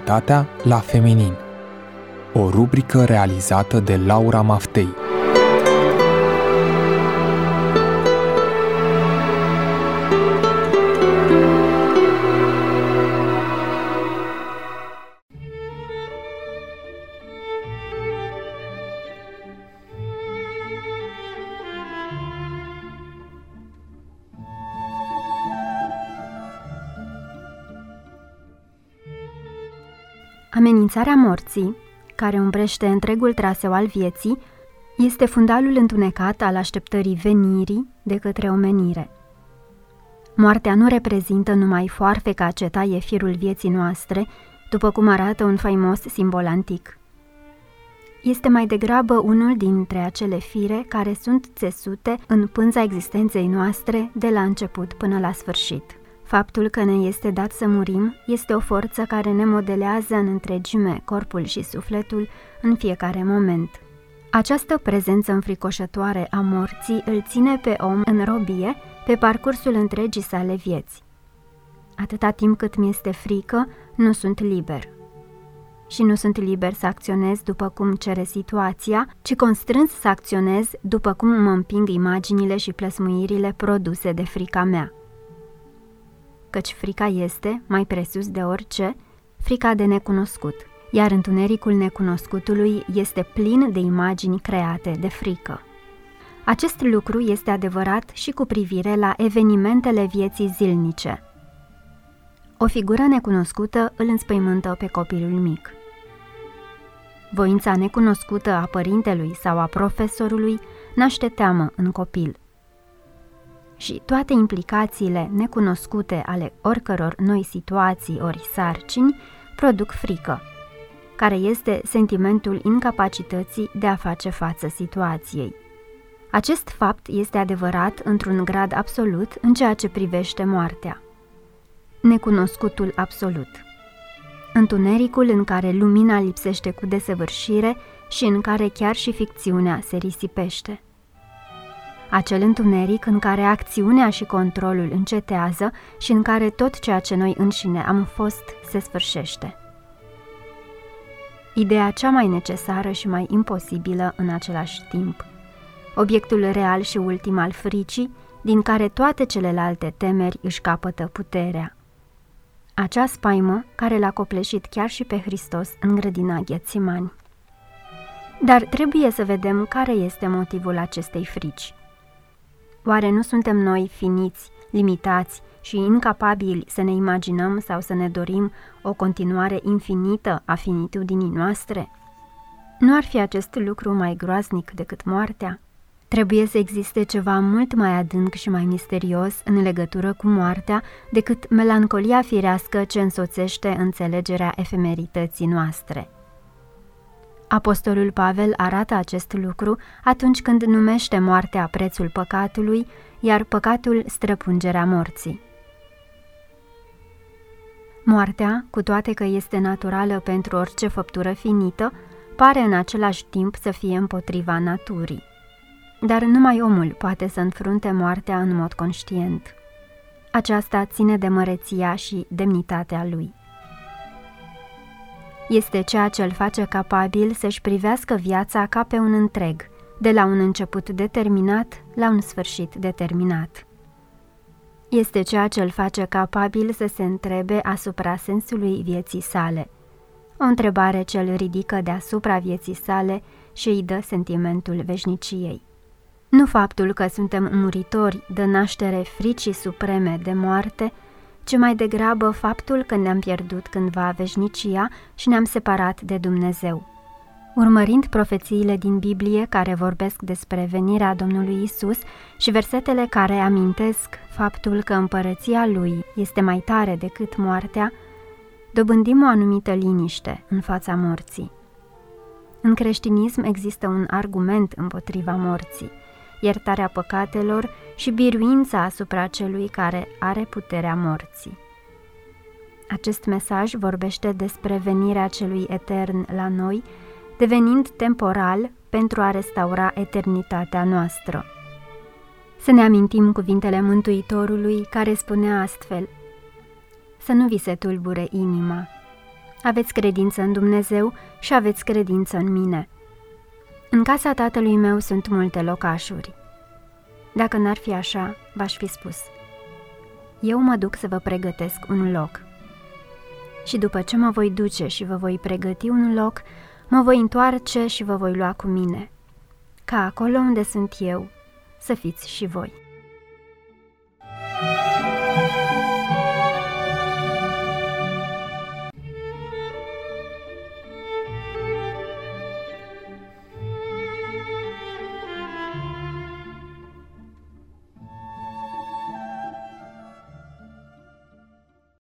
sexualitatea la feminin. O rubrică realizată de Laura Maftei. Amenințarea morții, care umbrește întregul traseu al vieții, este fundalul întunecat al așteptării venirii de către omenire. Moartea nu reprezintă numai foarfeca ce taie firul vieții noastre, după cum arată un faimos simbol antic. Este mai degrabă unul dintre acele fire care sunt țesute în pânza existenței noastre de la început până la sfârșit. Faptul că ne este dat să murim este o forță care ne modelează în întregime corpul și sufletul în fiecare moment. Această prezență înfricoșătoare a morții îl ține pe om în robie pe parcursul întregii sale vieți. Atâta timp cât mi-este frică, nu sunt liber. Și nu sunt liber să acționez după cum cere situația, ci constrâns să acționez după cum mă împing imaginile și plăsmuirile produse de frica mea. Căci frica este, mai presus de orice, frica de necunoscut, iar întunericul necunoscutului este plin de imagini create de frică. Acest lucru este adevărat și cu privire la evenimentele vieții zilnice. O figură necunoscută îl înspăimântă pe copilul mic. Voința necunoscută a părintelui sau a profesorului naște teamă în copil. Și toate implicațiile necunoscute ale oricăror noi situații ori sarcini produc frică, care este sentimentul incapacității de a face față situației. Acest fapt este adevărat într-un grad absolut în ceea ce privește moartea. Necunoscutul absolut. Întunericul în care lumina lipsește cu desăvârșire și în care chiar și ficțiunea se risipește. Acel întuneric în care acțiunea și controlul încetează și în care tot ceea ce noi înșine am fost se sfârșește. Ideea cea mai necesară și mai imposibilă în același timp. Obiectul real și ultim al fricii, din care toate celelalte temeri își capătă puterea. Acea spaimă care l-a copleșit chiar și pe Hristos în grădina Ghetsimani. Dar trebuie să vedem care este motivul acestei frici. Oare nu suntem noi finiți, limitați și incapabili să ne imaginăm sau să ne dorim o continuare infinită a finitudinii noastre? Nu ar fi acest lucru mai groaznic decât moartea? Trebuie să existe ceva mult mai adânc și mai misterios în legătură cu moartea decât melancolia firească ce însoțește înțelegerea efemerității noastre. Apostolul Pavel arată acest lucru atunci când numește moartea prețul păcatului, iar păcatul străpungerea morții. Moartea, cu toate că este naturală pentru orice făptură finită, pare în același timp să fie împotriva naturii. Dar numai omul poate să înfrunte moartea în mod conștient. Aceasta ține de măreția și demnitatea lui. Este ceea ce îl face capabil să-și privească viața ca pe un întreg, de la un început determinat la un sfârșit determinat. Este ceea ce îl face capabil să se întrebe asupra sensului vieții sale, o întrebare ce îl ridică deasupra vieții sale și îi dă sentimentul veșniciei. Nu faptul că suntem muritori dă naștere fricii supreme de moarte, ci mai degrabă faptul că ne-am pierdut cândva veșnicia și ne-am separat de Dumnezeu. Urmărind profețiile din Biblie care vorbesc despre venirea Domnului Isus și versetele care amintesc faptul că împărăția Lui este mai tare decât moartea, dobândim o anumită liniște în fața morții. În creștinism există un argument împotriva morții, iertarea păcatelor și biruința asupra celui care are puterea morții. Acest mesaj vorbește despre venirea celui etern la noi, devenind temporal pentru a restaura eternitatea noastră. Să ne amintim cuvintele Mântuitorului care spunea astfel: să nu vi se tulbure inima, Aveți credință în Dumnezeu și aveți credință în mine. În casa tatălui meu sunt multe locașuri. Dacă n-ar fi așa, v-aș fi spus: eu mă duc să vă pregătesc un loc. Și după ce mă voi duce și vă voi pregăti un loc, mă voi întoarce și vă voi lua cu mine, ca acolo unde sunt eu să fiți și voi.